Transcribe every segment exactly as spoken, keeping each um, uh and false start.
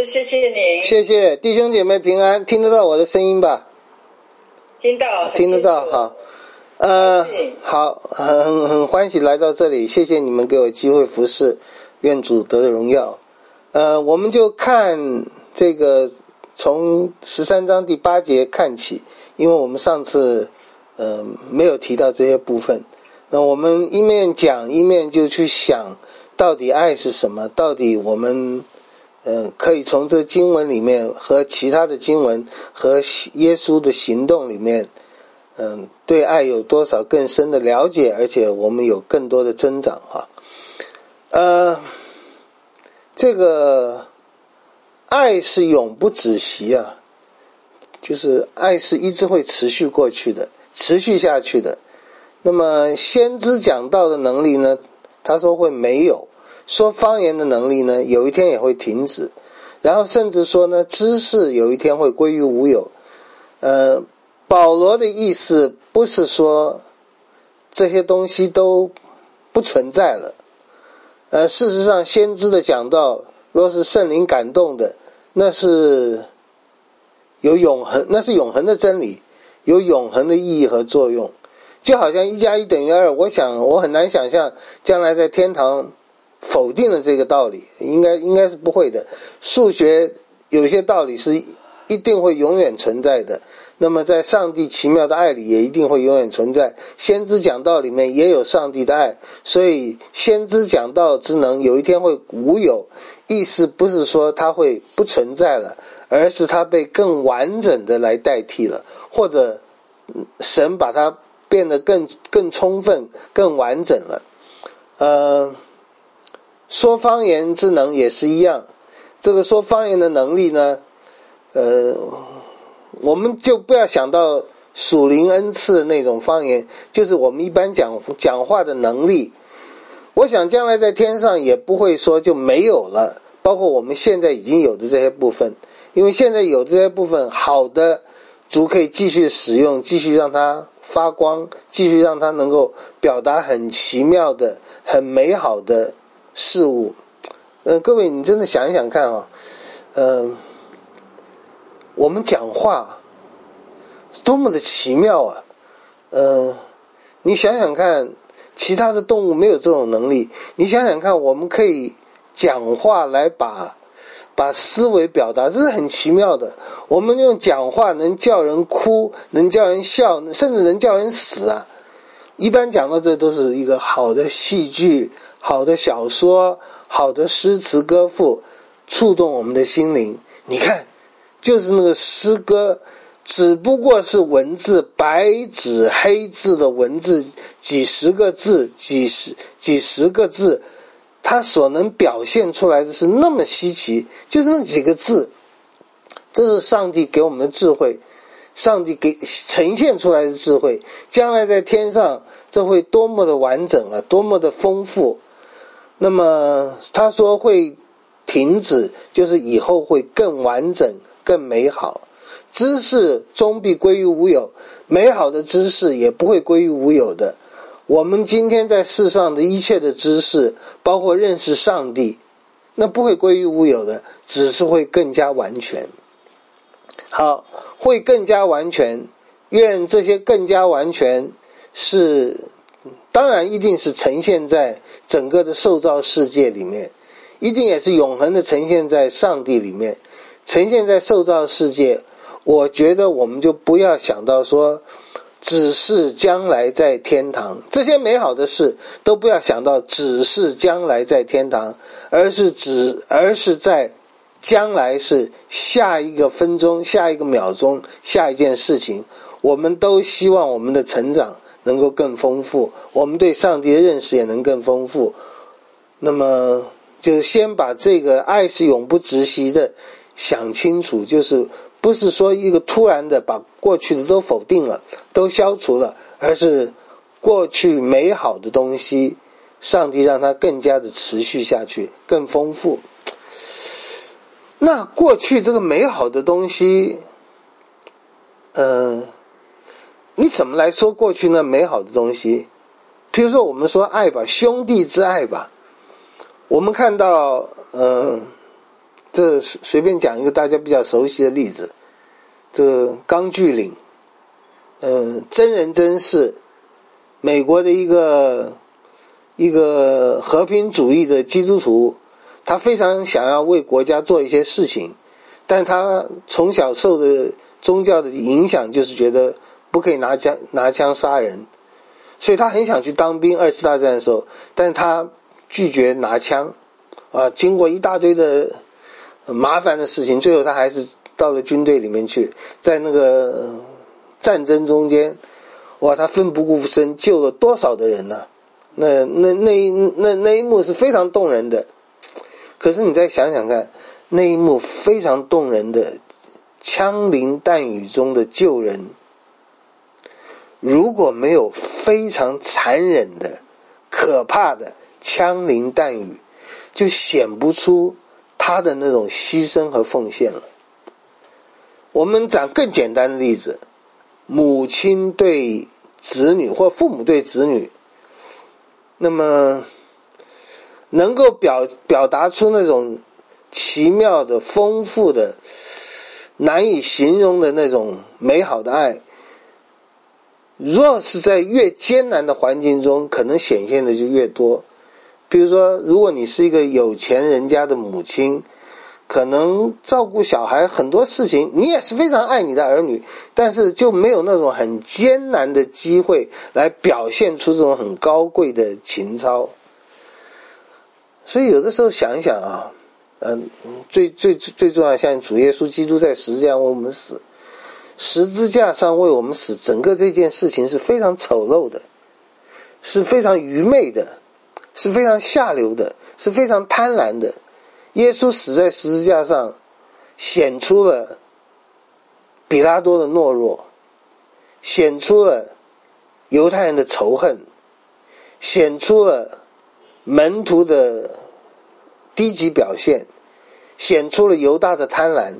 谢谢您。 谢谢弟兄姐妹平安，听得到我的声音吧？ 听到， 听得到，好。呃，好，很很欢喜来到这里，谢谢你们给我机会服侍，愿主得荣耀。呃，我们就看这个从十三章第八节看起，因为我们上次呃没有提到这些部分，那我们一面讲一面就去想，到底爱是什么？到底我们呃可以从这经文里面和其他的经文和耶稣的行动里面。嗯，对爱有多少更深的了解，而且我们有更多的增长哈。呃，这个爱是永不止息啊，就是爱是一直会持续过去的，持续下去的。那么先知讲道的能力呢，他说会没有，说方言的能力呢，有一天也会停止，然后甚至说呢，知识有一天会归于无有。呃。保罗的意思不是说这些东西都不存在了，呃，事实上先知的讲道，若是圣灵感动的，那是有永恒，那是永恒的真理，有永恒的意义和作用。就好像一加一等于二，我想我很难想象将来在天堂否定了这个道理，应该应该是不会的。数学有些道理是一定会永远存在的。那么在上帝奇妙的爱里也一定会永远存在，先知讲道里面也有上帝的爱，所以先知讲道之能有一天会无有，意思不是说它会不存在了，而是它被更完整的来代替了，或者神把它变得更更充分更完整了。呃，说方言之能也是一样，这个说方言的能力呢，呃我们就不要想到属灵恩赐的那种方言，就是我们一般讲讲话的能力。我想将来在天上也不会说就没有了，包括我们现在已经有的这些部分，因为现在有这些部分好的，主可以继续使用，继续让它发光，继续让它能够表达很奇妙的很美好的事物。呃，各位你真的想一想看啊，呃我们讲话多么的奇妙啊！呃，你想想看，其他的动物没有这种能力。你想想看，我们可以讲话来把把思维表达，这是很奇妙的。我们用讲话能叫人哭，能叫人笑，甚至能叫人死啊！一般讲到这都是一个好的戏剧、好的小说、好的诗词歌赋，触动我们的心灵。你看。就是那个诗歌，只不过是文字，白纸黑字的文字，几十个字，几十几十个字，它所能表现出来的是那么稀奇，就是那几个字，这是上帝给我们的智慧，上帝给呈现出来的智慧，将来在天上这会多么的完整啊，多么的丰富。那么他说会停止，就是以后会更完整更美好，知识终必归于无有，美好的知识也不会归于无有的。我们今天在世上的一切的知识，包括认识上帝，那不会归于无有的，只是会更加完全。好，会更加完全，愿这些更加完全是，当然一定是呈现在整个的受造世界里面，一定也是永恒的呈现在上帝里面。呈现在受造世界，我觉得我们就不要想到说只是将来在天堂，这些美好的事都不要想到只是将来在天堂，而是只而是在将来是下一个分钟，下一个秒钟，下一件事情，我们都希望我们的成长能够更丰富，我们对上帝的认识也能更丰富。那么就先把这个爱是永不止息的想清楚，就是不是说一个突然的把过去的都否定了，都消除了，而是过去美好的东西，上帝让它更加的持续下去，更丰富。那过去这个美好的东西，呃，你怎么来说过去那美好的东西？譬如说我们说爱吧，兄弟之爱吧，我们看到呃这随便讲一个大家比较熟悉的例子，这个钢锯岭，呃，真人真事，美国的一个一个和平主义的基督徒，他非常想要为国家做一些事情，但他从小受的宗教的影响就是觉得不可以拿枪拿枪杀人，所以他很想去当兵，二次大战的时候，但是他拒绝拿枪啊，经过一大堆的麻烦的事情，最后他还是到了军队里面去，在那个战争中间，哇，他奋不顾身救了多少的人呢、啊？那那那那那一幕是非常动人的。可是你再想想看，那一幕非常动人的枪林弹雨中的救人，如果没有非常残忍的可怕的枪林弹雨，就显不出他的那种牺牲和奉献了。我们讲更简单的例子，母亲对子女或父母对子女，那么能够表表达出那种奇妙的丰富的难以形容的那种美好的爱，若是在越艰难的环境中，可能显现的就越多。比如说，如果你是一个有钱人家的母亲，可能照顾小孩很多事情，你也是非常爱你的儿女，但是就没有那种很艰难的机会来表现出这种很高贵的情操。所以有的时候想一想啊，嗯、呃，最最最重要，像主耶稣基督在十字架为我们死，十字架上为我们死，整个这件事情是非常丑陋的，是非常愚昧的，是非常下流的，是非常贪婪的。耶稣死在十字架上，显出了比拉多的懦弱，显出了犹太人的仇恨，显出了门徒的低级表现，显出了犹大的贪婪，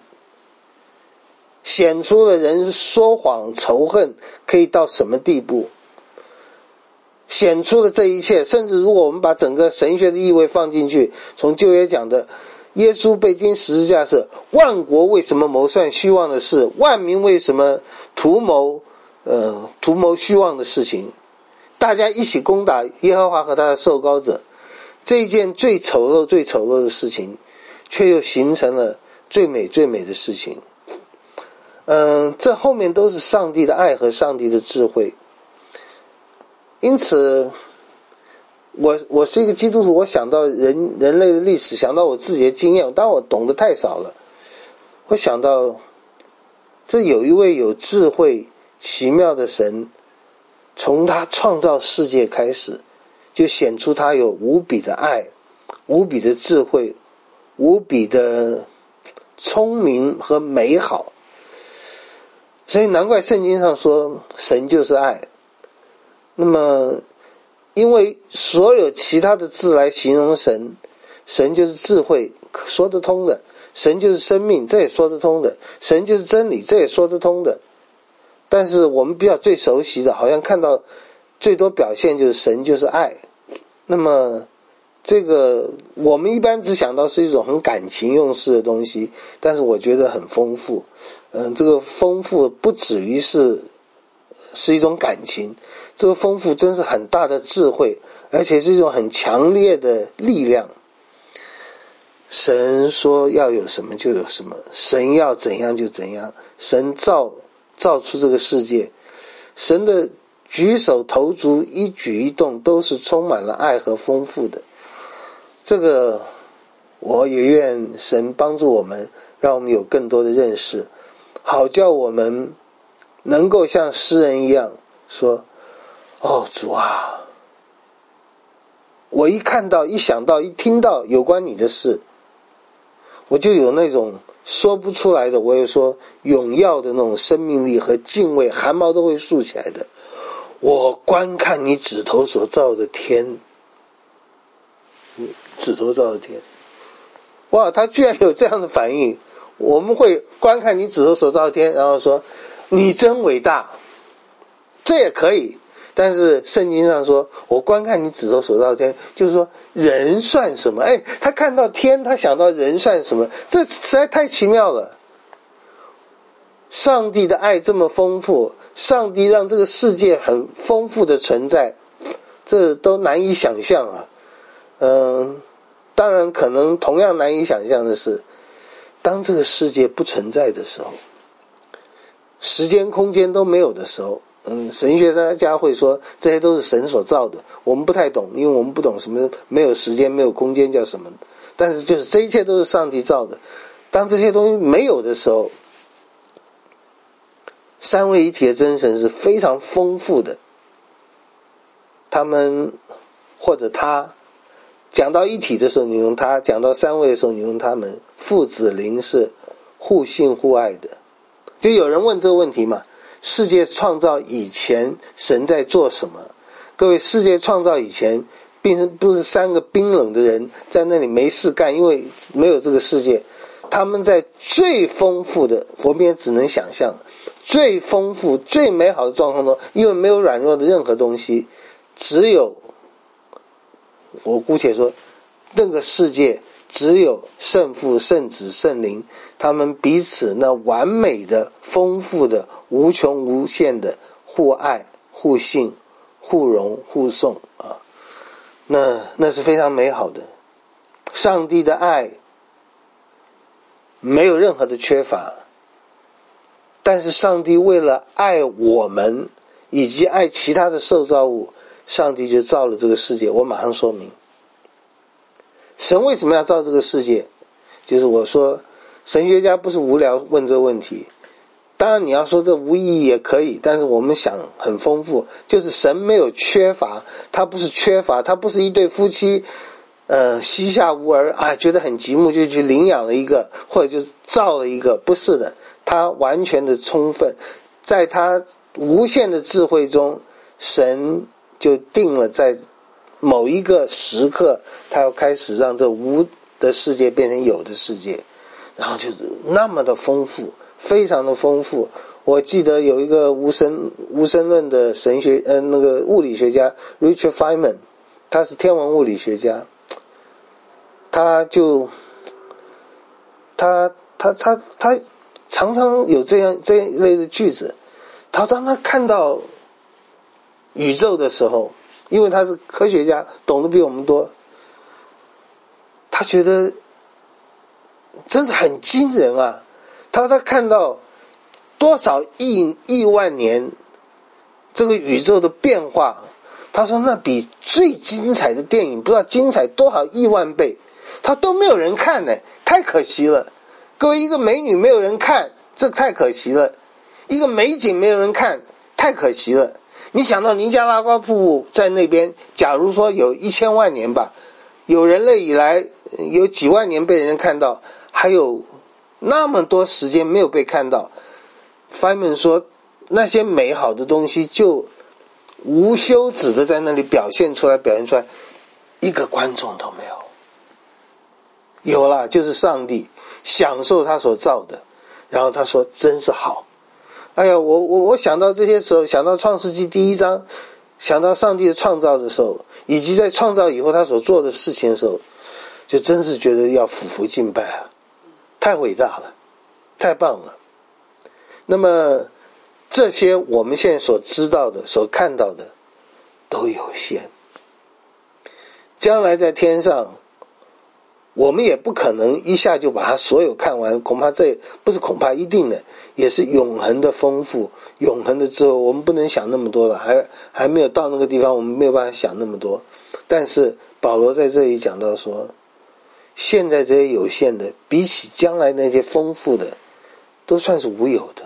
显出了人说谎仇恨可以到什么地步，显出了这一切。甚至如果我们把整个神学的意味放进去，从旧约讲的耶稣被钉十字架是万国为什么谋算虚妄的事，万民为什么图谋呃图谋虚妄的事情，大家一起攻打耶和华和他的受膏者，这一件最丑陋最丑陋的事情，却又形成了最美最美的事情。嗯，这后面都是上帝的爱和上帝的智慧。因此我我是一个基督徒，我想到人人类的历史，想到我自己的经验，当然我懂得太少了，我想到这有一位有智慧奇妙的神，从他创造世界开始，就显出他有无比的爱，无比的智慧，无比的聪明和美好。所以难怪圣经上说神就是爱。那么因为所有其他的字来形容神，神就是智慧，说得通的；神就是生命，这也说得通的；神就是真理，这也说得通的。但是我们比较最熟悉的，好像看到最多表现就是神就是爱。那么这个我们一般只想到是一种很感情用事的东西，但是我觉得很丰富。嗯，这个丰富不止于是是一种感情，这个丰富真是很大的智慧，而且是一种很强烈的力量。神说要有什么就有什么，神要怎样就怎样，神造造出这个世界，神的举手投足一举一动都是充满了爱和丰富的。这个我也愿神帮助我们，让我们有更多的认识，好叫我们能够像诗人一样说，哦主啊，我一看到一想到一听到有关你的事，我就有那种说不出来的，我有说荣耀的那种生命力和敬畏，汗毛都会竖起来的。我观看你指头所造的天，指头造的天，哇，他居然有这样的反应。我们会观看你指头所造的天，然后说你真伟大，这也可以。 但是圣经上说，我观看你指头所造的天，就是说人算什么？哎，他看到天，他想到人算什么？这实在太奇妙了。上帝的爱这么丰富，上帝让这个世界很丰富的存在，这都难以想象啊。嗯，当然可能同样难以想象的是，当这个世界不存在的时候，时间空间都没有的时候，嗯，神学家会说这些都是神所造的，我们不太懂，因为我们不懂什么没有时间没有空间叫什么，但是就是这一切都是上帝造的。当这些东西没有的时候，三位一体的真神是非常丰富的，他们或者他讲到一体的时候你用他，讲到三位的时候你用他们，父子灵是互信互爱的。就有人问这个问题嘛，世界创造以前神在做什么？各位，世界创造以前并不是三个冰冷的人在那里没事干，因为没有这个世界，他们在最丰富的，我们也只能想象最丰富最美好的状况中，因为没有软弱的任何东西，只有我姑且说那个世界只有圣父圣子圣灵，他们彼此那完美的丰富的无穷无限的互爱互信互荣互颂啊，那那是非常美好的。上帝的爱没有任何的缺乏，但是上帝为了爱我们以及爱其他的受造物，上帝就造了这个世界。我马上说明神为什么要造这个世界，就是我说神学家不是无聊问这个问题，当然你要说这无意义也可以，但是我们想很丰富，就是神没有缺乏，他不是缺乏，他不是一对夫妻呃膝下无儿啊，觉得很寂寞就去领养了一个或者就造了一个，不是的，他完全的充分，在他无限的智慧中，神就定了在某一个时刻他要开始让这无的世界变成有的世界，然后就是那么的丰富，非常的丰富。我记得有一个无神无神论的神学呃那个物理学家 Richard Feynman， 他是天文物理学家，他就他他他他常常有这样这一类的句子，他当他看到宇宙的时候，因为他是科学家，懂得比我们多，他觉得真是很惊人啊。他说他看到多少亿亿万年这个宇宙的变化，他说那比最精彩的电影不知道精彩多少亿万倍，他都没有人看呢，太可惜了。各位，一个美女没有人看，这太可惜了；一个美景没有人看，太可惜了。你想到尼加拉瓜瀑布在那边，假如说有一千万年吧，有人类以来有几万年被人看到，还有那么多时间没有被看到。Feynman说那些美好的东西就无休止的在那里表现出来表现出来，一个观众都没有。有了，就是上帝享受他所造的，然后他说真是好。哎呀，我我我想到这些时候，想到创世纪第一章，想到上帝的创造的时候，以及在创造以后他所做的事情的时候，就真是觉得要俯伏敬拜啊，太伟大了，太棒了。那么这些我们现在所知道的所看到的都有限，将来在天上我们也不可能一下就把它所有看完，恐怕这不是恐怕一定的，也是永恒的丰富，永恒的智慧，我们不能想那么多了，还还没有到那个地方，我们没有办法想那么多。但是保罗在这里讲到说，现在这些有限的比起将来那些丰富的都算是无有的。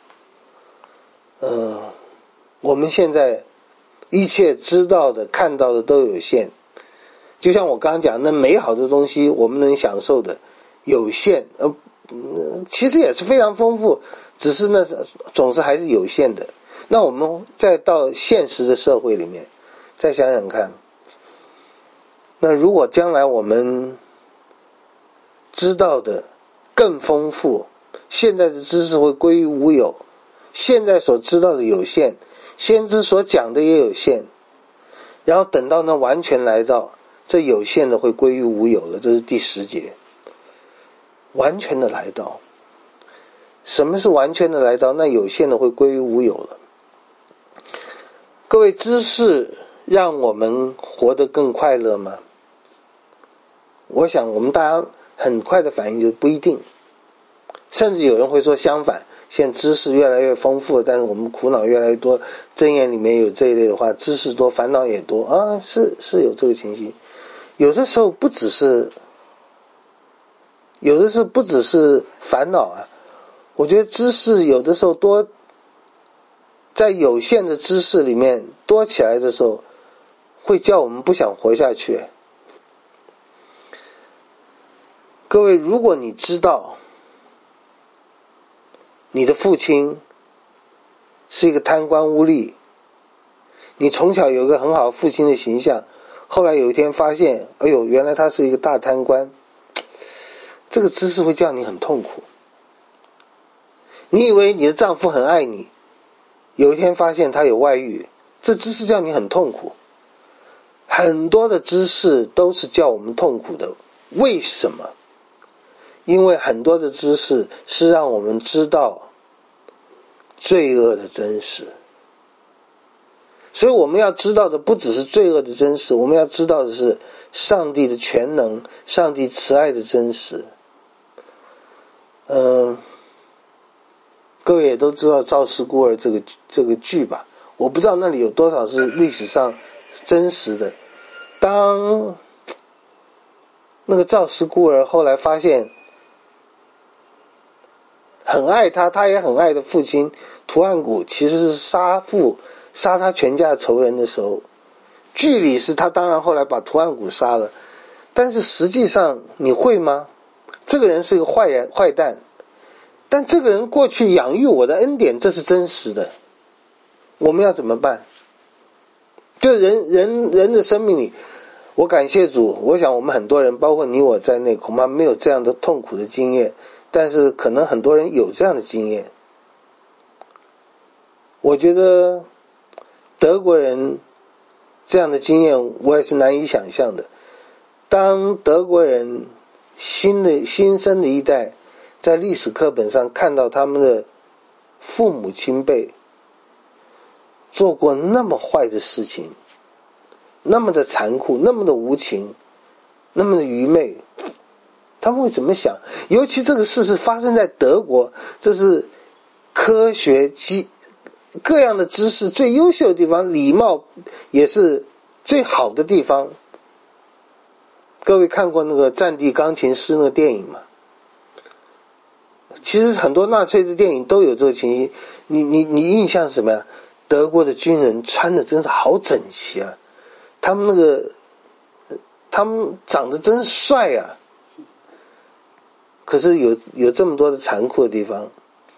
嗯，我们现在一切知道的看到的都有限，就像我刚刚讲，那美好的东西我们能享受的有限，呃，其实也是非常丰富，只是那总是还是有限的。那我们再到现实的社会里面，再想想看，那如果将来我们知道的更丰富，现在的知识会归于无有，现在所知道的有限， 先知所讲的也有限，然后等到那完全来到，这有限的会归于无有了，这是第十节。完全的来到，什么是完全的来到？那有限的会归于无有了。各位，知识让我们活得更快乐吗？我想我们大家很快的反应就是不一定，甚至有人会说相反，现在知识越来越丰富，但是我们苦恼越来越多。箴言里面有这一类的话，知识多烦恼也多啊，是是有这个情形。有的时候不只是有的是不只是烦恼啊，我觉得知识有的时候多，在有限的知识里面多起来的时候，会叫我们不想活下去。各位，如果你知道你的父亲是一个贪官污吏，你从小有一个很好的父亲的形象，后来有一天发现，哎呦，原来他是一个大贪官，这个知识会叫你很痛苦。你以为你的丈夫很爱你，有一天发现他有外遇，这知识叫你很痛苦。很多的知识都是叫我们痛苦的，为什么？因为很多的知识是让我们知道罪恶的真实。所以我们要知道的不只是罪恶的真实，我们要知道的是上帝的全能，上帝慈爱的真实。嗯、呃，各位也都知道赵氏孤儿这个这个剧吧？我不知道那里有多少是历史上真实的。当那个赵氏孤儿后来发现很爱他，他也很爱的父亲图案谷其实是杀父杀他全家的仇人的时候，剧里是他当然后来把图案谷杀了，但是实际上你会吗？这个人是个坏人坏蛋，但这个人过去养育我的恩典，这是真实的。我们要怎么办？就人人人的生命里，我感谢主，我想我们很多人包括你我在内，恐怕没有这样的痛苦的经验，但是可能很多人有这样的经验。我觉得德国人这样的经验我也是难以想象的。当德国人新的新生的一代在历史课本上看到他们的父母亲辈做过那么坏的事情，那么的残酷，那么的无情，那么的愚昧，他们会怎么想？尤其这个事是发生在德国，这是科学基各样的知识最优秀的地方，礼貌也是最好的地方。各位看过那个战地钢琴师那个电影吗？其实很多纳粹的电影都有这个情形。你你你印象是什么呀？德国的军人穿的真是好整齐啊，他们那个他们长得真帅啊。可是有有这么多的残酷的地方，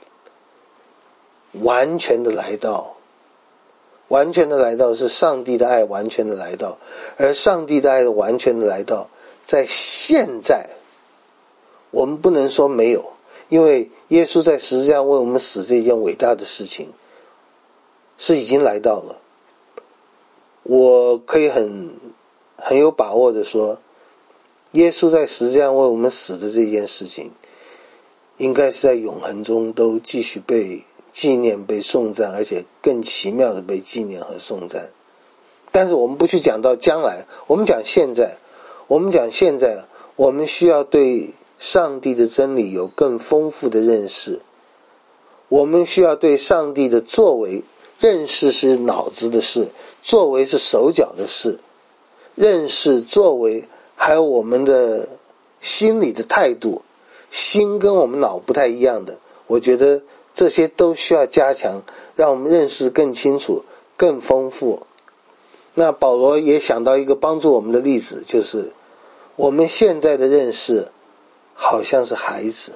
完全的来到，完全的来到是上帝的爱完全的来到，而上帝的爱的完全的来到在现在，我们不能说没有，因为耶稣在十字架为我们死这件伟大的事情是已经来到了。我可以很很有把握的说，耶稣在十字架为我们死的这件事情应该是在永恒中都继续被纪念被颂赞，而且更奇妙的被纪念和颂赞。但是我们不去讲到将来，我们讲现在，我们讲现在，我们需要对上帝的真理有更丰富的认识，我们需要对上帝的作为，认识是脑子的事，作为是手脚的事，认识作为还有我们的心理的态度，心跟我们脑不太一样的，我觉得这些都需要加强，让我们认识更清楚更丰富。那保罗也想到一个帮助我们的例子，就是我们现在的认识好像是孩子，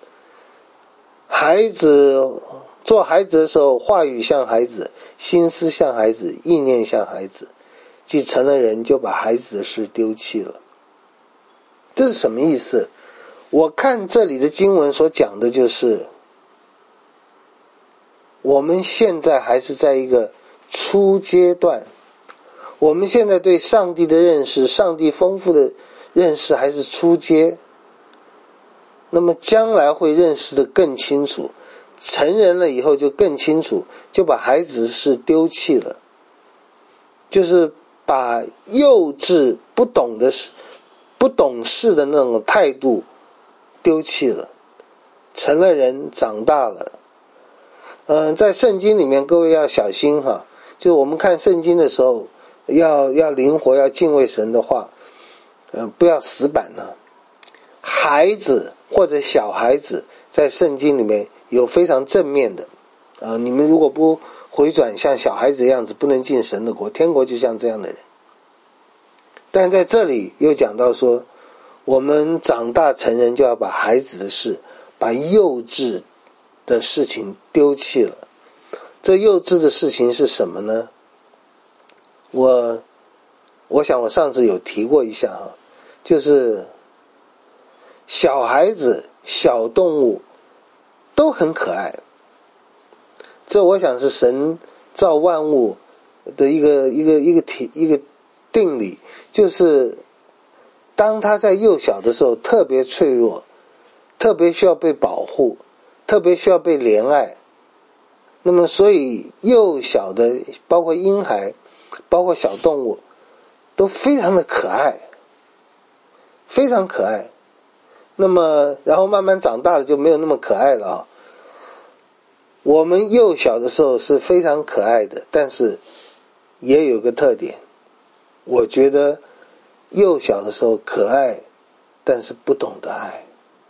孩子做孩子的时候，话语像孩子，心思像孩子，意念像孩子，既成了人就把孩子的事丢弃了。这是什么意思？我看这里的经文所讲的就是我们现在还是在一个初阶段，我们现在对上帝的认识，上帝丰富的认识还是初阶，那么将来会认识的更清楚，成人了以后就更清楚，就把孩子是丢弃了，就是把幼稚不懂的不懂事的那种态度丢弃了，成了人，长大了。嗯、呃，在圣经里面各位要小心哈，就是我们看圣经的时候要要灵活，要敬畏神的话，呃，不要死板了。孩子或者小孩子在圣经里面有非常正面的，呃，你们如果不回转像小孩子的样子，不能进神的国，天国就像这样的人。但在这里又讲到说，我们长大成人就要把孩子的事，把幼稚的事情丢弃了。这幼稚的事情是什么呢？我我想我上次有提过一下啊，就是小孩子小动物都很可爱，这我想是神造万物的一个一个一个体一个定理，就是当他在幼小的时候特别脆弱，特别需要被保护，特别需要被怜爱，那么所以幼小的包括婴孩包括小动物都非常的可爱，非常可爱。那么然后慢慢长大了就没有那么可爱了啊。我们幼小的时候是非常可爱的，但是也有个特点，我觉得幼小的时候可爱，但是不懂得爱。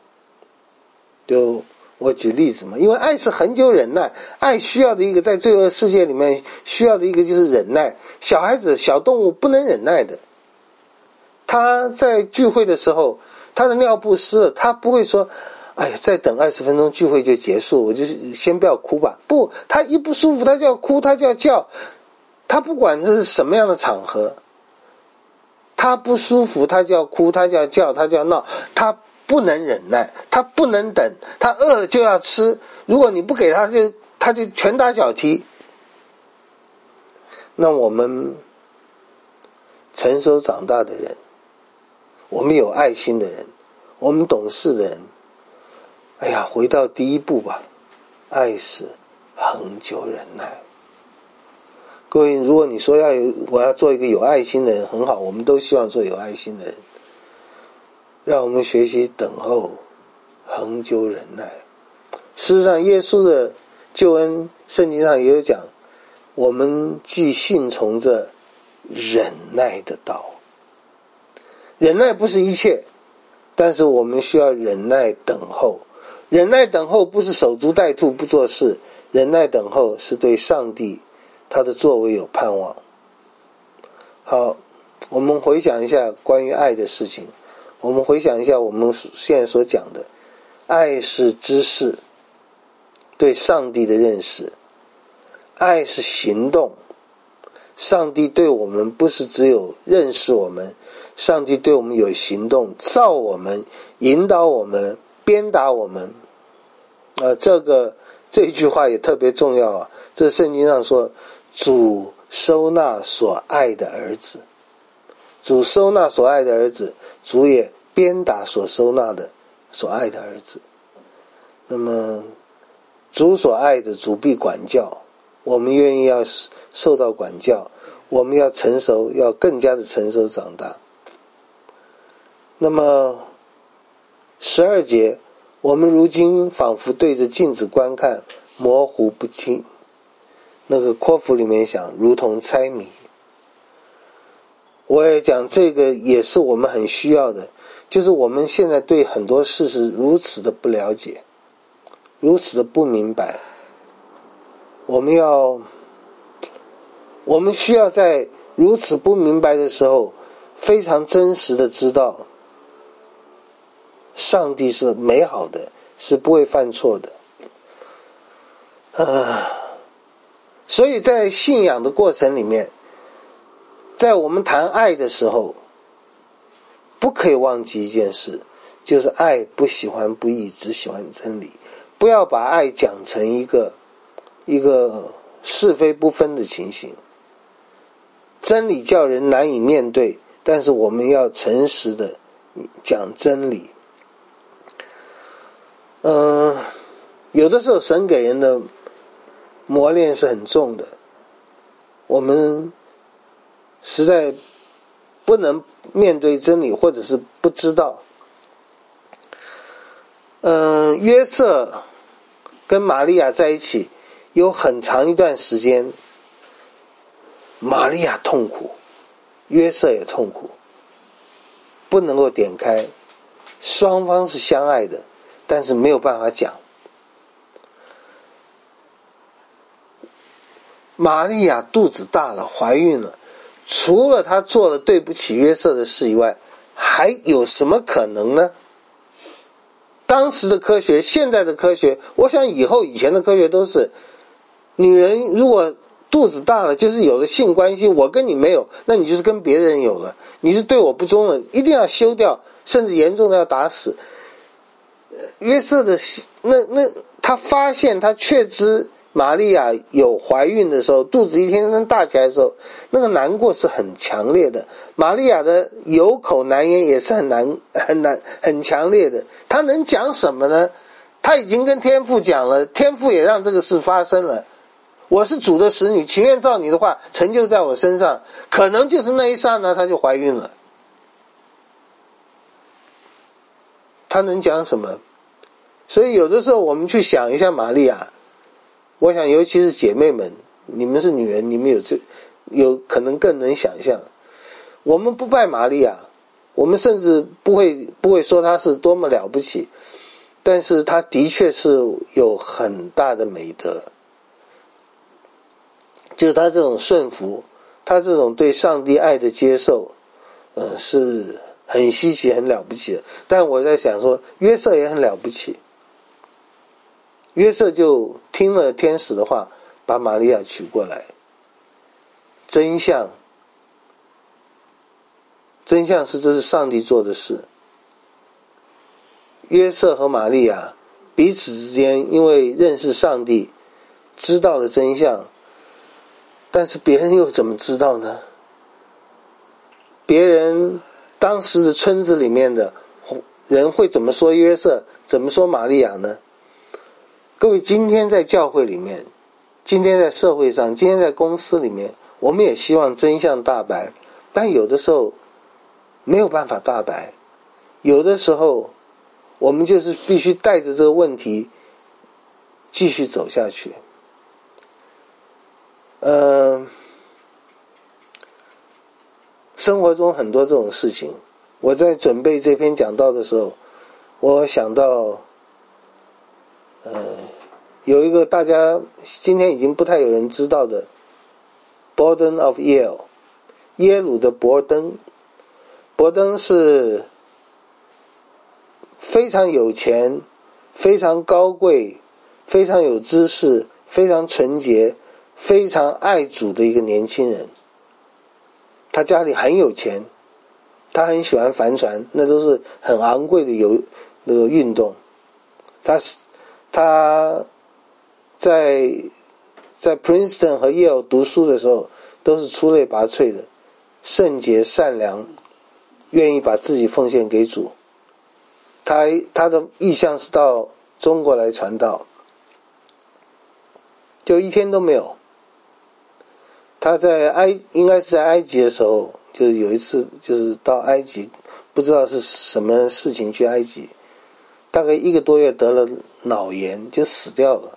就我举例子嘛，因为爱是恒久忍耐，爱需要的一个在罪恶世界里面需要的一个就是忍耐。小孩子小动物不能忍耐的，他在聚会的时候他的尿布湿了，他不会说哎呀再等二十分钟聚会就结束，我就先不要哭吧，不，他一不舒服他就要哭，他就要叫，他不管这是什么样的场合，他不舒服他就要哭，他就要叫，他就要闹，他不能忍耐，他不能等，他饿了就要吃，如果你不给他就他就拳打脚踢。那我们成熟长大的人，我们有爱心的人，我们懂事的人，哎呀，回到第一步吧，爱是恒久忍耐。各位，如果你说要有我要做一个有爱心的人，很好，我们都希望做有爱心的人。让我们学习等候，恒久忍耐。事实上耶稣的救恩圣经上也有讲，我们既信从着忍耐的道。忍耐不是一切，但是我们需要忍耐等候。忍耐等候不是守株待兔不做事，忍耐等候是对上帝他的作为有盼望。好，我们回想一下关于爱的事情，我们回想一下我们现在所讲的，爱是知识，对上帝的认识，爱是行动。上帝对我们不是只有认识我们，上帝对我们有行动，造我们，引导我们，鞭打我们。呃，这个这一句话也特别重要啊！这圣经上说，主收纳所爱的儿子，主收纳所爱的儿子，主也鞭打所收纳的所爱的儿子。那么主所爱的，主必管教，我们愿意要受到管教，我们要成熟，要更加的成熟长大。那么十二节，我们如今仿佛对着镜子观看，模糊不清。那个括弧里面想如同猜谜。我也讲这个也是我们很需要的，就是我们现在对很多事是如此的不了解，如此的不明白。我们要我们需要在如此不明白的时候，非常真实的知道上帝是美好的，是不会犯错的。呃，所以在信仰的过程里面，在我们谈爱的时候，不可以忘记一件事，就是爱不喜欢不义，只喜欢真理。不要把爱讲成一个一个是非不分的情形。真理叫人难以面对，但是我们要诚实的讲真理。嗯、呃，有的时候神给人的磨练是很重的，我们实在不能面对真理，或者是不知道。嗯、呃，约瑟跟玛利亚在一起有很长一段时间，玛利亚痛苦，约瑟也痛苦，不能够点开，双方是相爱的，但是没有办法讲。玛利亚肚子大了，怀孕了，除了她做了对不起约瑟的事以外，还有什么可能呢？当时的科学，现在的科学，我想以后以前的科学都是，女人如果肚子大了，就是有了性关系，我跟你没有，那你就是跟别人有了，你是对我不忠了，一定要休掉，甚至严重的要打死。约瑟的那那他发现他确知玛利亚有怀孕的时候，肚子一天天大起来的时候，那个难过是很强烈的。玛利亚的有口难言也是很难很难很强烈的。他能讲什么呢？他已经跟天父讲了，天父也让这个事发生了。我是主的使女，情愿照你的话成就在我身上。可能就是那一刹那她就怀孕了。他能讲什么？所以有的时候我们去想一下玛利亚，我想尤其是姐妹们，你们是女人，你们有这有可能更能想象。我们不拜玛利亚，我们甚至不会不会说她是多么了不起，但是她的确是有很大的美德，就是她这种顺服，她这种对上帝爱的接受，呃，是很稀奇很了不起的。但我在想说，约瑟也很了不起。约瑟就听了天使的话，把玛利亚娶过来。真相，真相是这是上帝做的事。约瑟和玛利亚彼此之间因为认识上帝，知道了真相，但是别人又怎么知道呢？别人当时的村子里面的人会怎么说约瑟，怎么说玛利亚呢？各位，今天在教会里面，今天在社会上，今天在公司里面，我们也希望真相大白，但有的时候没有办法大白，有的时候我们就是必须带着这个问题继续走下去。呃，生活中很多这种事情，我在准备这篇讲道的时候，我想到呃，有一个大家今天已经不太有人知道的 Borden of Yale， 耶鲁的伯登。伯登是非常有钱，非常高贵，非常有知识，非常纯洁，非常爱主的一个年轻人。他家里很有钱，他很喜欢帆船，那都是很昂贵的游那个运动。他他在在 Princeton 和 Yale 读书的时候都是出类拔萃的，圣洁善良，愿意把自己奉献给主。他他的意向是到中国来传道，就一天都没有。他在埃应该是在埃及的时候，就是有一次就是到埃及，不知道是什么事情去埃及，大概一个多月得了脑炎就死掉了。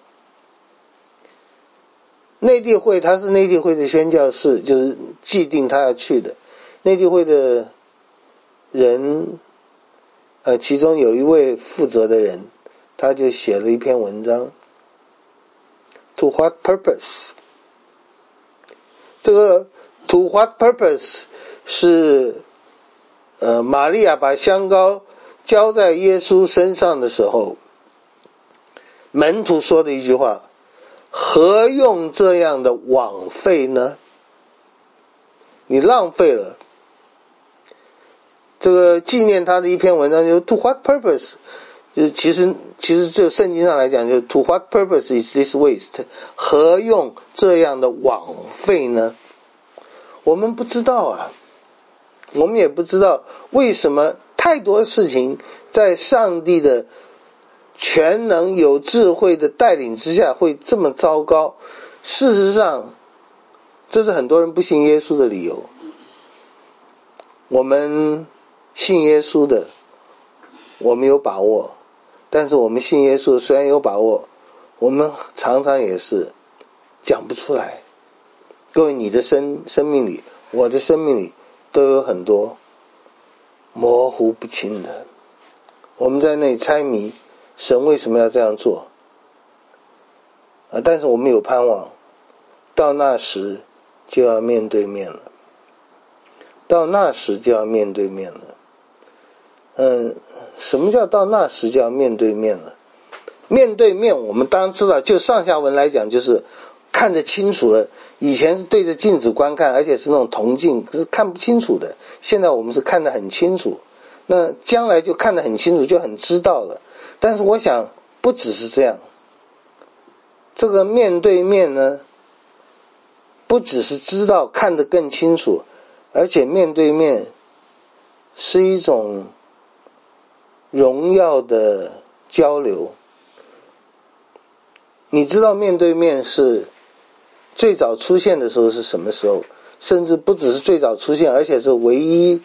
内地会他是内地会的宣教士，就是既定他要去的。内地会的人呃，其中有一位负责的人，他就写了一篇文章 To what purpose？ 这个 To what purpose 是呃，玛利亚把香膏浇在耶稣身上的时候，门徒说的一句话：何用这样的枉费呢？你浪费了。这个纪念他的一篇文章就是 To what purpose？ 就是其实其实这圣经上来讲，就是 To what purpose is this waste？ 何用这样的枉费呢？我们不知道啊，我们也不知道为什么太多事情在上帝的全能有智慧的带领之下会这么糟糕。事实上，这是很多人不信耶稣的理由。我们信耶稣的，我们有把握，但是我们信耶稣虽然有把握，我们常常也是讲不出来。各位，你的生生命里，我的生命里都有很多模糊不清的，我们在那里猜谜，神为什么要这样做啊？但是我们有盼望，到那时就要面对面了，到那时就要面对面了。嗯，什么叫到那时就要面对面了？面对面，我们当然知道，就上下文来讲，就是看得清楚了。以前是对着镜子观看，而且是那种铜镜，可是看不清楚的。现在我们是看得很清楚，那将来就看得很清楚，就很知道了。但是我想，不只是这样，这个面对面呢，不只是知道看得更清楚，而且面对面是一种荣耀的交流。你知道面对面是最早出现的时候是什么时候？甚至不只是最早出现，而且是唯一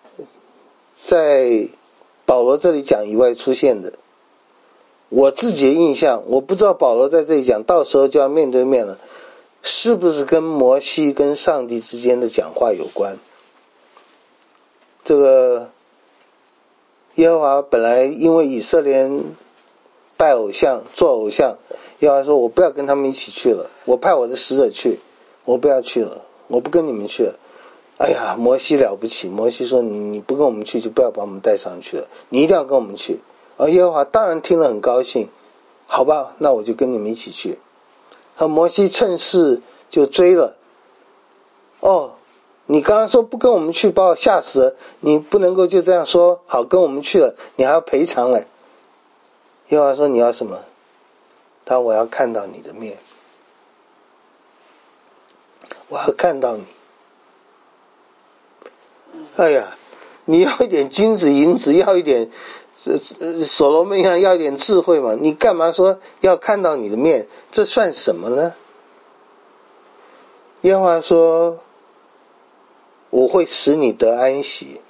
在保罗这里讲以外出现的。我自己的印象，我不知道保罗在这里讲到时候就要面对面了，是不是跟摩西跟上帝之间的讲话有关？这个耶和华本来因为以色列人拜偶像做偶像，耶和华说我不要跟他们一起去了，我派我的使者去，我不要去了，我不跟你们去了。哎呀，摩西了不起，摩西说你你不跟我们去就不要把我们带上去了，你一定要跟我们去。而耶和华当然听了很高兴，好吧，那我就跟你们一起去。和摩西趁势就追了。哦，你刚刚说不跟我们去，把我吓死了，你不能够就这样说好跟我们去了，你还要赔偿嘞。耶和华说你要什么？他说我要看到你的面，我要看到你。哎呀，你要一点金子银子，要一点所罗门一样，要一点智慧嘛，你干嘛说要看到你的面？这算什么呢？耶和华说我会使你得安息。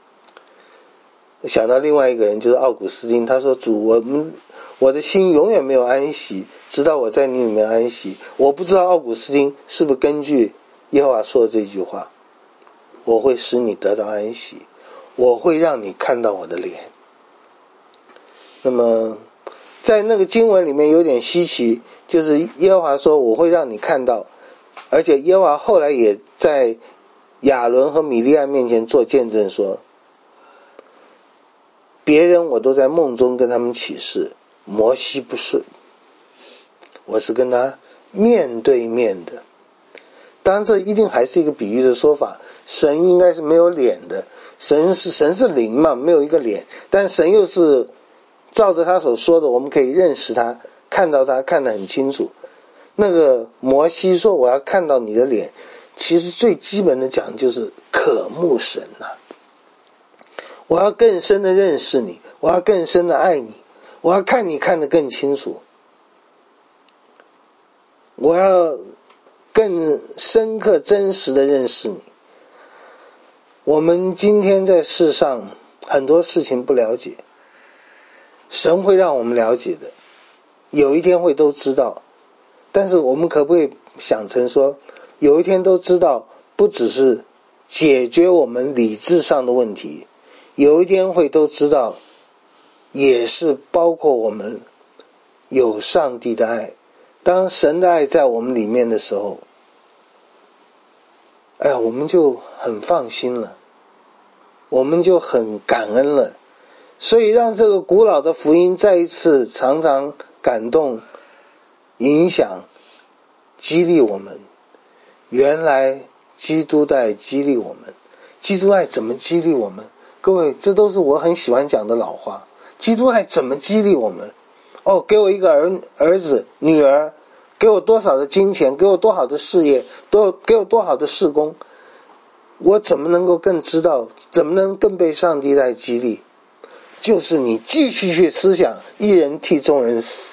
想到另外一个人，就是奥古斯丁，他说主，我们我的心永远没有安息，直到我在你里面安息。我不知道奥古斯丁是不是根据耶和华说的这句话，我会使你得到安息，我会让你看到我的脸。那么在那个经文里面有点稀奇，就是耶和华说我会让你看到，而且耶和华后来也在亚伦和米利暗面前做见证说，别人我都在梦中跟他们起誓，摩西不是，我是跟他面对面的。当然这一定还是一个比喻的说法，神应该是没有脸的，神是神是灵嘛，没有一个脸，但神又是照着他所说的，我们可以认识他，看到他，看得很清楚。那个摩西说我要看到你的脸，其实最基本的讲就是渴慕神啊，我要更深的认识你，我要更深的爱你，我要看你看得更清楚，我要更深刻真实的认识你。我们今天在世上很多事情不了解，神会让我们了解的，有一天会都知道。但是我们可不可以想成说，有一天都知道不只是解决我们理智上的问题，有一天会都知道也是包括我们有上帝的爱。当神的爱在我们里面的时候，哎呀，我们就很放心了，我们就很感恩了。所以让这个古老的福音再一次常常感动、影响、激励我们。原来基督的爱激励我们，基督爱怎么激励我们？各位，这都是我很喜欢讲的老话， 基督爱怎么激励我们？哦，给我一个儿儿子女儿，给我多少的金钱，给我多好的事业，多给我多好的事工，我怎么能够更知道，怎么能更被上帝来激励？就是你继续去思想一人替众人死，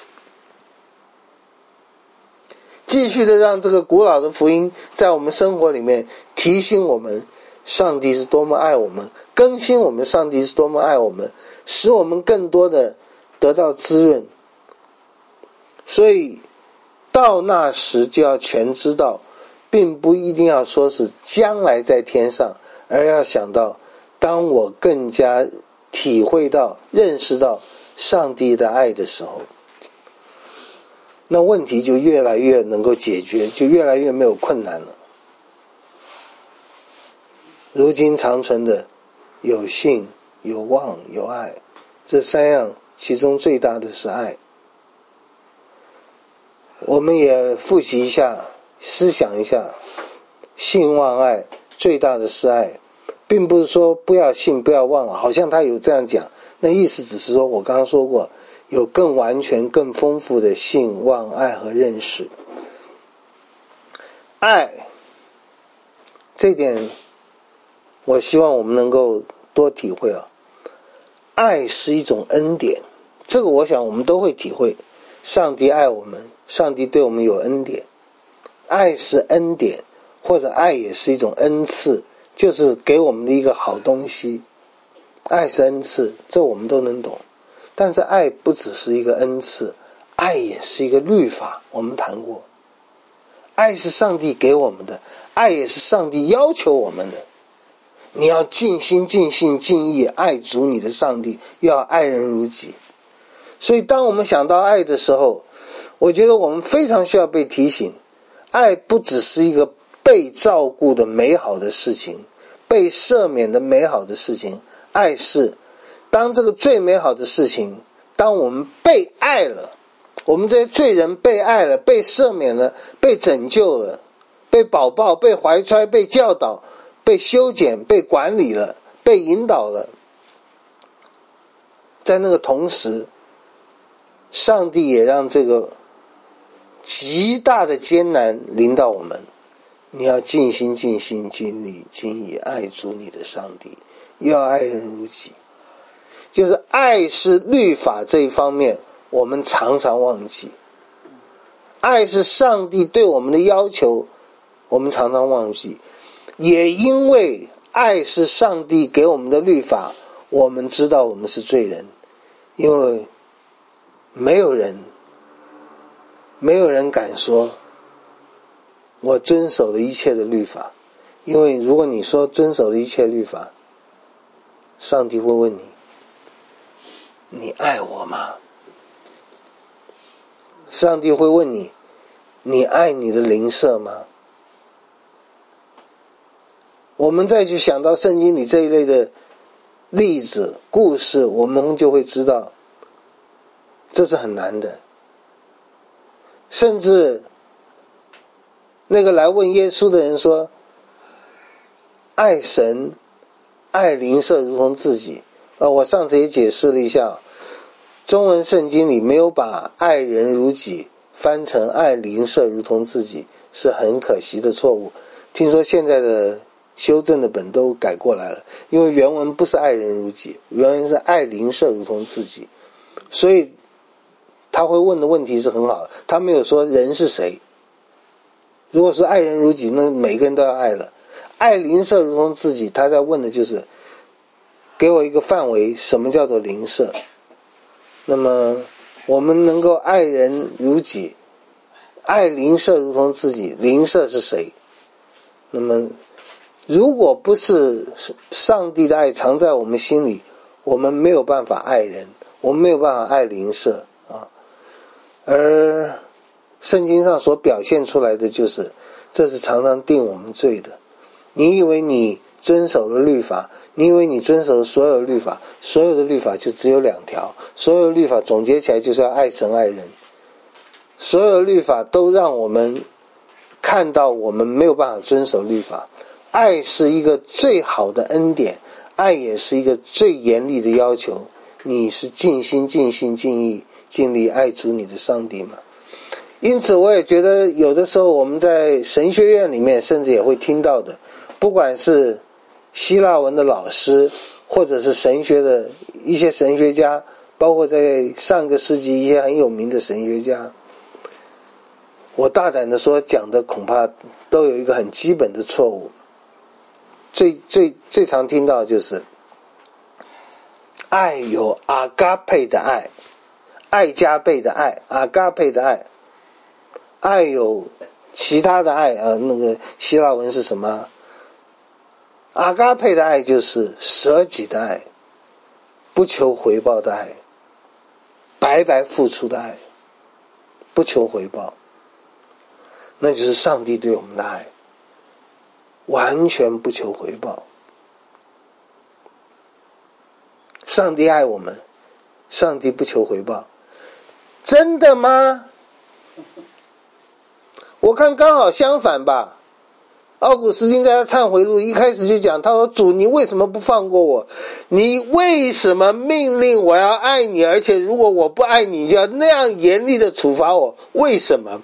继续的让这个古老的福音在我们生活里面提醒我们上帝是多么爱我们，更新我们上帝是多么爱我们，使我们更多的得到滋润。所以到那时就要全知道，并不一定要说是将来在天上，而要想到当我更加体会到认识到上帝的爱的时候，那问题就越来越能够解决，就越来越没有困难了。如今长存的有信有望有爱，这三样其中最大的是爱。我们也复习一下，思想一下，信望爱最大的是爱，并不是说不要信不要忘了，好像他有这样讲，那意思只是说我刚刚说过，有更完全更丰富的信望爱和认识。爱这点我希望我们能够多体会啊。爱是一种恩典，这个我想我们都会体会，上帝爱我们，上帝对我们有恩典。爱是恩典，或者爱也是一种恩赐，就是给我们的一个好东西。爱是恩赐，这我们都能懂。但是爱不只是一个恩赐，爱也是一个律法，我们谈过。爱是上帝给我们的，爱也是上帝要求我们的。你要尽心尽性尽意爱主你的上帝，要爱人如己。所以当我们想到爱的时候，我觉得我们非常需要被提醒，爱不只是一个被照顾的美好的事情，被赦免的美好的事情。爱是当这个最美好的事情，当我们被爱了，我们这些罪人被爱了，被赦免了，被拯救了，被保抱，被怀揣，被教导，被修剪，被管理了，被引导了。在那个同时，上帝也让这个极大的艰难临到我们，你要尽心尽心尽力尽意爱主你的上帝，要爱人如己。就是爱是律法这一方面我们常常忘记，爱是上帝对我们的要求我们常常忘记，也因为爱是上帝给我们的律法，我们知道我们是罪人。因为没有人没有人敢说我遵守了一切的律法，因为如果你说遵守了一切律法，上帝会问你，你爱我吗？上帝会问你，你爱你的邻舍吗？我们再去想到圣经里这一类的例子故事，我们就会知道这是很难的。甚至那个来问耶稣的人说，爱神爱邻舍如同自己。呃，我上次也解释了一下，中文圣经里没有把爱人如己翻成爱邻舍如同自己，是很可惜的错误。听说现在的修正的本都改过来了，因为原文不是爱人如己，原文是爱邻舍如同自己。所以他会问的问题是很好的，他没有说人是谁。如果是爱人如己，那每个人都要爱了。爱邻舍如同自己，他在问的就是给我一个范围，什么叫做邻舍？那么我们能够爱人如己，爱邻舍如同自己，邻舍是谁？那么如果不是上帝的爱藏在我们心里，我们没有办法爱人，我们没有办法爱邻舍啊。而圣经上所表现出来的就是，这是常常定我们罪的。你以为你遵守了律法，你以为你遵守了所有律法，所有的律法就只有两条，所有律法总结起来就是要爱神爱人。所有律法都让我们看到我们没有办法遵守律法。爱是一个最好的恩典，爱也是一个最严厉的要求。 你是尽心尽心尽意尽力爱主你的上帝吗？因此我也觉得有的时候我们在神学院里面甚至也会听到的，不管是希腊文的老师或者是神学的一些神学家，包括在上个世纪一些很有名的神学家，我大胆的说讲的恐怕都有一个很基本的错误。最最最常听到就是爱有阿嘎佩的爱，爱加倍的爱，阿嘎佩的爱，爱有其他的爱啊，那个希腊文是什么？阿嘎佩的爱就是舍己的爱，不求回报的爱，白白付出的爱，不求回报，那就是上帝对我们的爱，完全不求回报。上帝爱我们，上帝不求回报，真的吗？我看刚好相反吧。奥古斯丁在他忏悔录一开始就讲，他说主你为什么不放过我？你为什么命令我要爱你，而且如果我不爱你就要那样严厉的处罚我？为什么？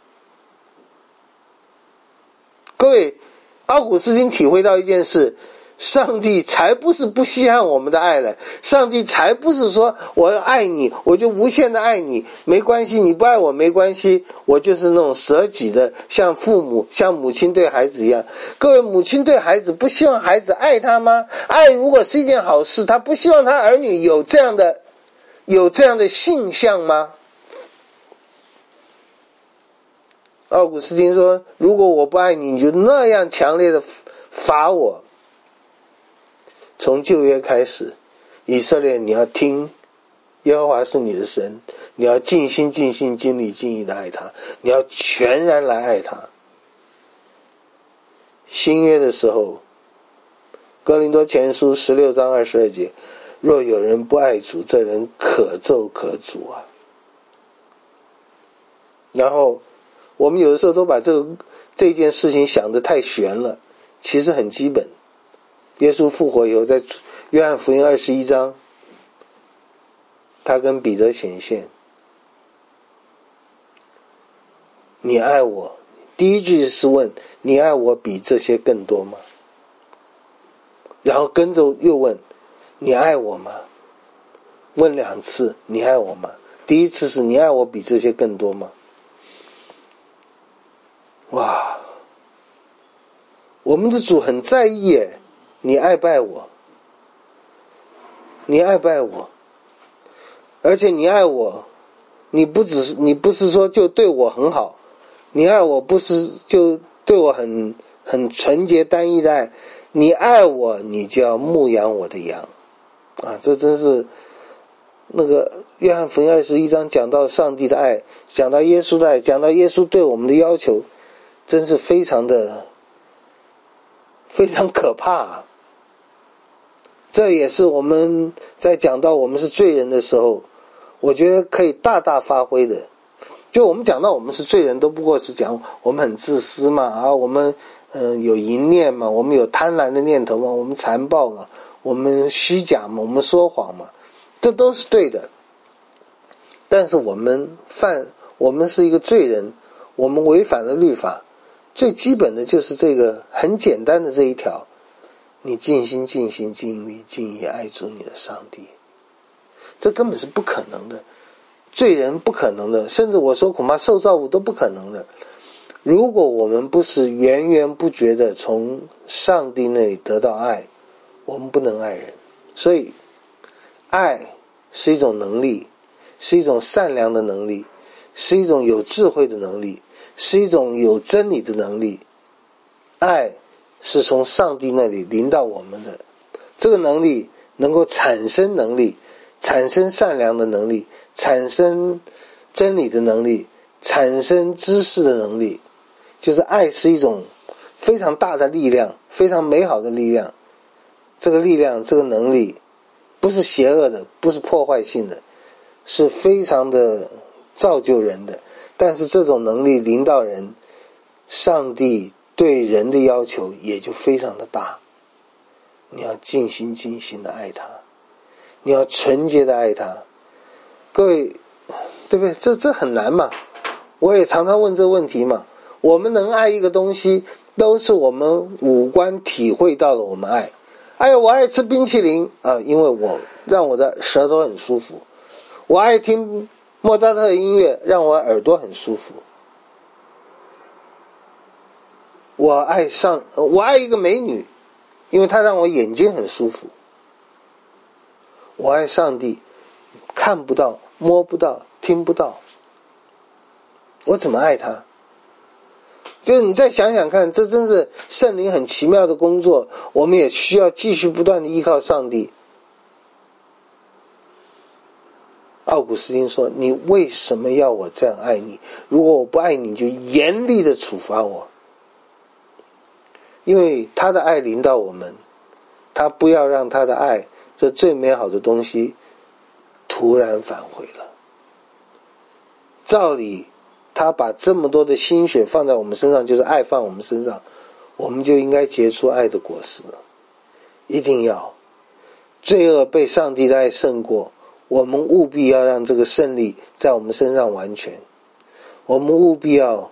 各位，奥古斯丁体会到一件事，上帝才不是不稀罕我们的爱了，上帝才不是说我要爱你我就无限的爱你，没关系，你不爱我没关系，我就是那种舍己的，像父母像母亲对孩子一样。各位，母亲对孩子不希望孩子爱他吗？爱如果是一件好事，他不希望他儿女有这样的有这样的性向吗？奥古斯丁说，如果我不爱你，你就那样强烈的罚我。从旧约开始，以色列你要听，耶和华是你的神，你要尽心尽心尽力尽意的爱他，你要全然来爱他。新约的时候，哥林多前书十六章二十二节，若有人不爱主，这人可咒可诅啊。然后我们有的时候都把这个这件事情想得太玄了，其实很基本。耶稣复活以后，在约翰福音二十一章，他跟彼得显现，你爱我，第一句是问你爱我比这些更多吗？然后跟着又问你爱我吗？问两次你爱我吗？第一次是你爱我比这些更多吗？哇，我们的主很在意耶，你爱不爱我？你爱不爱我？而且你爱我，你不只是你不是说就对我很好，你爱我不是就对我很很纯洁单一的爱，你爱我，你就要牧养我的羊啊！这真是那个约翰福音二十一章讲到上帝的爱，讲到耶稣的爱，讲到耶稣对我们的要求，真是非常的非常可怕啊。这也是我们在讲到我们是罪人的时候，我觉得可以大大发挥的。就我们讲到我们是罪人，都不过是讲我们很自私嘛，啊，我们嗯、呃、有淫念嘛，我们有贪婪的念头嘛，我们残暴嘛，我们虚假嘛，我们说谎嘛，这都是对的。但是我们犯，我们是一个罪人，我们违反了律法，最基本的就是这个很简单的这一条，你尽心尽心尽力尽意爱主你的上帝，这根本是不可能的，罪人不可能的，甚至我说恐怕受造物都不可能的。如果我们不是源源不绝的从上帝那里得到爱，我们不能爱人。所以爱是一种能力，是一种善良的能力，是一种有智慧的能力，是一种有真理的能力。爱是从上帝那里临到我们的，这个能力能够产生能力，产生善良的能力，产生真理的能力，产生知识的能力。就是爱是一种非常大的力量，非常美好的力量。这个力量，这个能力不是邪恶的，不是破坏性的，是非常的造就人的。但是这种能力临到人，上帝对人的要求也就非常的大，你要尽心尽心的爱他， 你要纯洁的爱他。各位，对不对？这这很难嘛。我也常常问这个问题嘛。我们能爱一个东西，都是我们五官体会到了我们爱。哎呀，我爱吃冰淇淋啊，因为我让我的舌头很舒服。我爱听莫扎特的音乐，让我耳朵很舒服。我爱上，我爱一个美女，因为她让我眼睛很舒服。我爱上帝，看不到，摸不到，听不到，我怎么爱他？就是你再想想看，这真是圣灵很奇妙的工作，我们也需要继续不断的依靠上帝。奥古斯丁说，你为什么要我这样爱你？如果我不爱你，就严厉的处罚我。因为他的爱临到我们，他不要让他的爱，这最美好的东西突然返回了。照理他把这么多的心血放在我们身上，就是爱放我们身上，我们就应该结出爱的果实。一定要罪恶被上帝的爱胜过，我们务必要让这个胜利在我们身上完全。我们务必要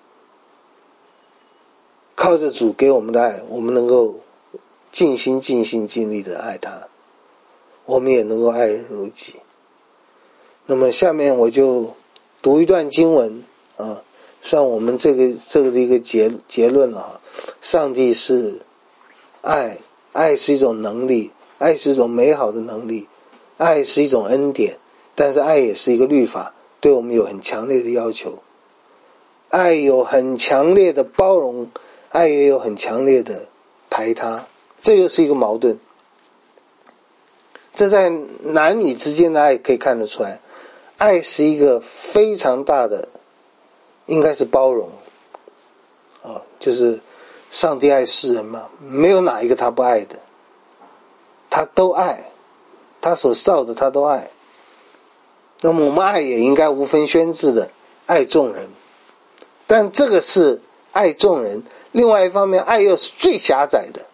靠着主给我们的爱，我们能够尽心尽心尽力的爱他，我们也能够爱人如己。那么下面我就读一段经文啊，算我们这个这个的一个结结论了啊。上帝是爱，爱是一种能力，爱是一种美好的能力，爱是一种恩典，但是爱也是一个律法，对我们有很强烈的要求。爱有很强烈的包容，爱也有很强烈的排他，这又是一个矛盾。这在男女之间的爱可以看得出来，爱是一个非常大的，应该是包容啊，就是上帝爱世人嘛，没有哪一个他不爱的，他都爱，他所造的他都爱。那么我们爱也应该无分轩轾的爱众人，但这个是爱众人，另外一方面爱又是最狭窄的，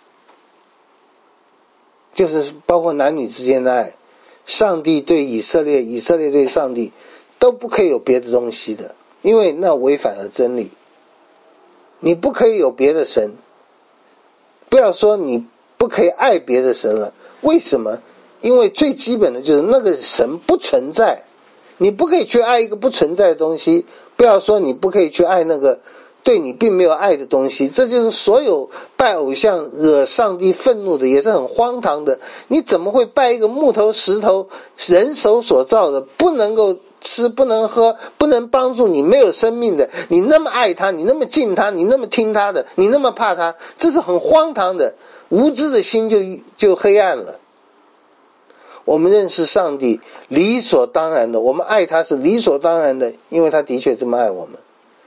就是包括男女之间的爱，上帝对以色列，以色列对上帝，都不可以有别的东西的，因为那违反了真理。你不可以有别的神，不要说你不可以爱别的神了。为什么？因为最基本的就是那个神不存在，你不可以去爱一个不存在的东西。不要说你不可以去爱那个对你并没有爱的东西，这就是所有拜偶像惹上帝愤怒的，也是很荒唐的。你怎么会拜一个木头石头人手所造的，不能够吃不能喝不能帮助你没有生命的，你那么爱他，你那么敬他，你那么听他的，你那么怕他，这是很荒唐的。无知的心就就黑暗了。我们认识上帝理所当然的，我们爱他是理所当然的，因为他的确这么爱我们。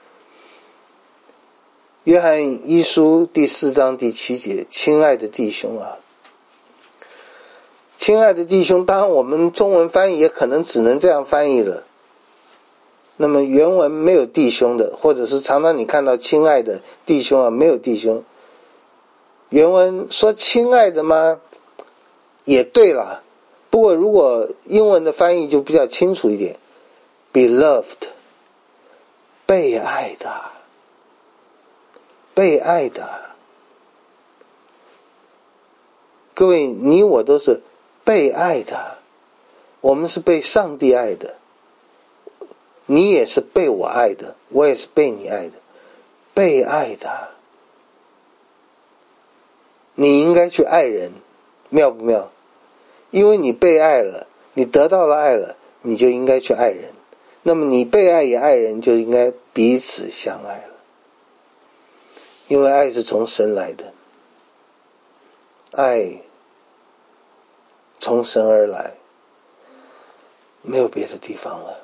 约翰一书第四章第七节，亲爱的弟兄啊，亲爱的弟兄，当然我们中文翻译也可能只能这样翻译了。那么原文没有弟兄的，或者是常常你看到亲爱的弟兄啊，没有弟兄。原文说亲爱的吗？也对了，不过如果英文的翻译就比较清楚一点， beloved， 被爱的，被爱的。各位，你我都是被爱的，我们是被上帝爱的，你也是被我爱的，我也是被你爱的，被爱的。你应该去爱人，妙不妙？因为你被爱了，你得到了爱了，你就应该去爱人。那么你被爱也爱人，就应该彼此相爱了。因为爱是从神来的，爱从神而来，没有别的地方了。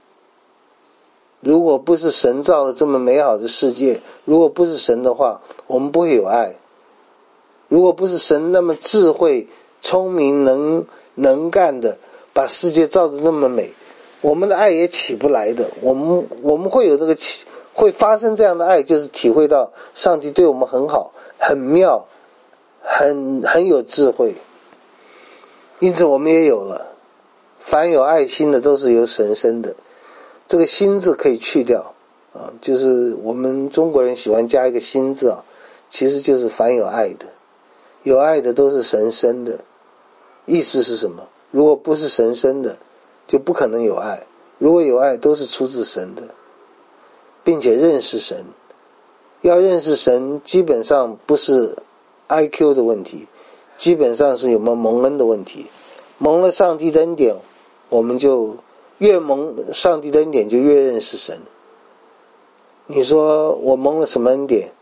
如果不是神造了这么美好的世界，如果不是神的话，我们不会有爱。如果不是神那么智慧聪明能能干的把世界造得那么美，我们的爱也起不来的。我们我们会有那个起会发生这样的爱，就是体会到上帝对我们很好，很妙，很很有智慧。 因此我们也有了，凡有爱心的都是由神生的。这个心字可以去掉啊，就是我们中国人喜欢加一个心字啊，其实就是凡有爱的，有爱的都是神生的。意思是什么？如果不是神生的，就不可能有爱；如果有爱，都是出自神的，并且认识神。要认识神，基本上不是 I Q 的问题，基本上是有没有蒙恩的问题。蒙了上帝的恩典，我们就越蒙上帝的恩典，就越认识神。你说我蒙了什么恩典？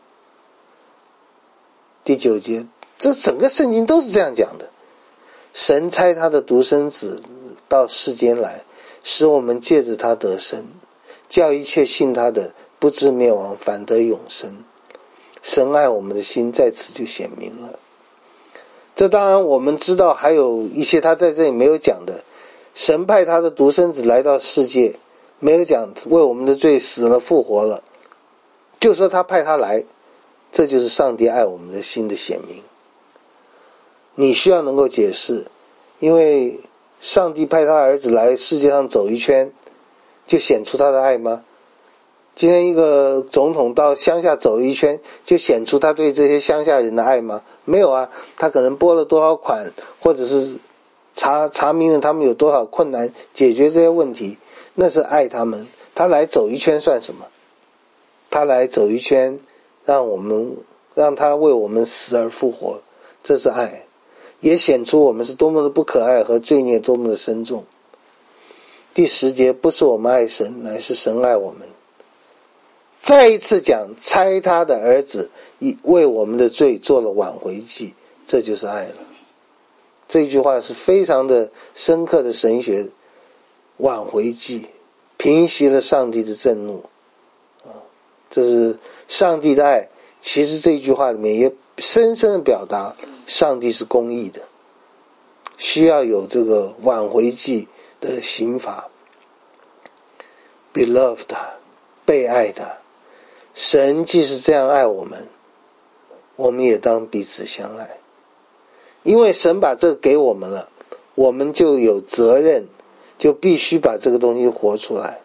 第九节，这整个圣经都是这样讲的。神差他的独生子到世间来，使我们借着他得生，叫一切信他的不至灭亡，反得永生。神爱我们的心在此就显明了。这当然我们知道还有一些他在这里没有讲的。神派他的独生子来到世界，没有讲为我们的罪死了复活了，就说他派他来，这就是上帝爱我们的心的显明。你需要能够解释，因为上帝派他儿子来世界上走一圈，就显出他的爱吗？今天一个总统到乡下走一圈，就显出他对这些乡下人的爱吗？没有啊，他可能拨了多少款，或者是查查明了他们有多少困难，解决这些问题，那是爱他们。他来走一圈算什么？他来走一圈，让我们让他为我们死而复活，这是爱，也显出我们是多么的不可爱和罪孽多么的深重。第十节，不是我们爱神，乃是神爱我们。再一次讲，差他的儿子为我们的罪做了挽回祭，这就是爱了。这句话是非常的深刻的神学。挽回祭平息了上帝的震怒啊，这是上帝的爱。其实这句话里面也深深的表达上帝是公义的，需要有这个挽回祭的刑罚。 Beloved， 被爱的，神既是这样爱我们，我们也当彼此相爱。因为神把这个给我们了，我们就有责任，就必须把这个东西活出来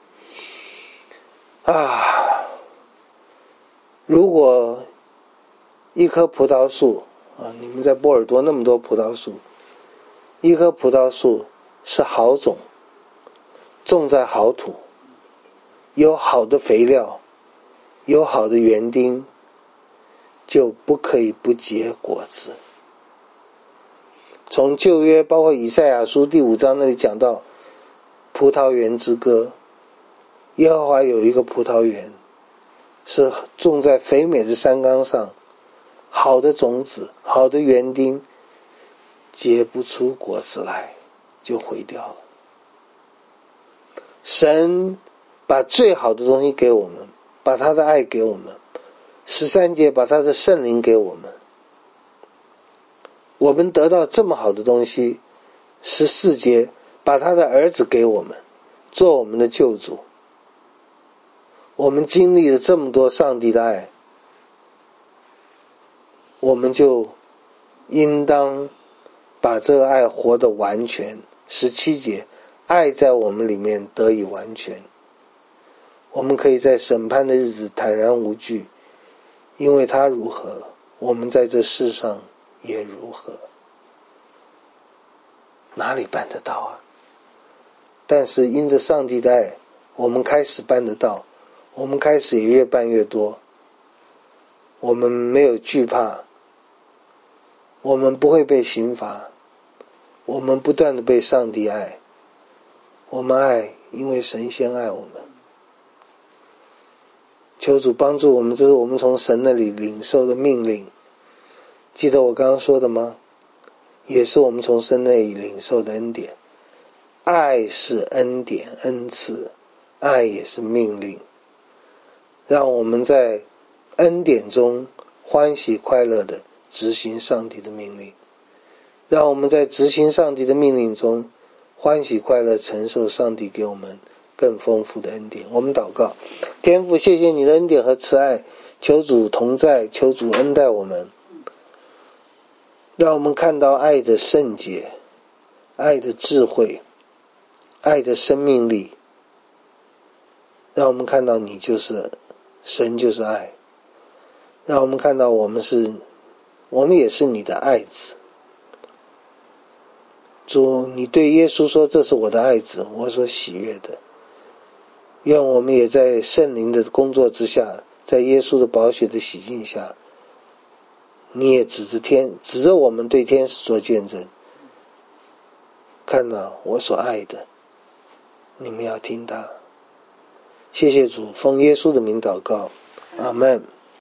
啊！如果一棵葡萄树啊，你们在波尔多那么多葡萄树，一棵葡萄树是好种，种在好土，有好的肥料，有好的园丁，就不可以不结果子。从旧约包括以赛亚书第五章那里讲到葡萄园之歌，耶和华有一个葡萄园，是种在肥美的山冈上，好的种子，好的园丁，结不出果子来，就毁掉了。神把最好的东西给我们，把他的爱给我们。十三节把他的圣灵给我们，我们得到这么好的东西。十四节把他的儿子给我们，做我们的救主。我们经历了这么多上帝的爱，我们就应当把这个爱活得完全。十七节，爱在我们里面得以完全，我们可以在审判的日子坦然无惧，因为他如何，我们在这世上也如何。哪里办得到啊？但是因着上帝的爱，我们开始办得到，我们开始也越办越多。我们没有惧怕，我们不会被刑罚，我们不断的被上帝爱，我们爱，因为神先爱我们。求主帮助我们，这是我们从神那里领受的命令。记得我刚刚说的吗？也是我们从神那里领受的恩典。爱是恩典恩赐，爱也是命令，让我们在恩典中欢喜快乐的执行上帝的命令，让我们在执行上帝的命令中欢喜快乐承受上帝给我们更丰富的恩典。我们祷告，天父，谢谢你的恩典和慈爱，求主同在，求主恩待我们，让我们看到爱的圣洁， 爱的智慧，爱的生命力，让我们看到你就是神，就是爱，让我们看到我们是我们也是你的爱子。主，你对耶稣说，这是我的爱子，我所喜悦的。愿我们也在圣灵的工作之下，在耶稣的宝血的洗净下，你也指着天指着我们对天使做见证，看到我所爱的，你们要听他。谢谢主，奉耶稣的名祷告，阿们。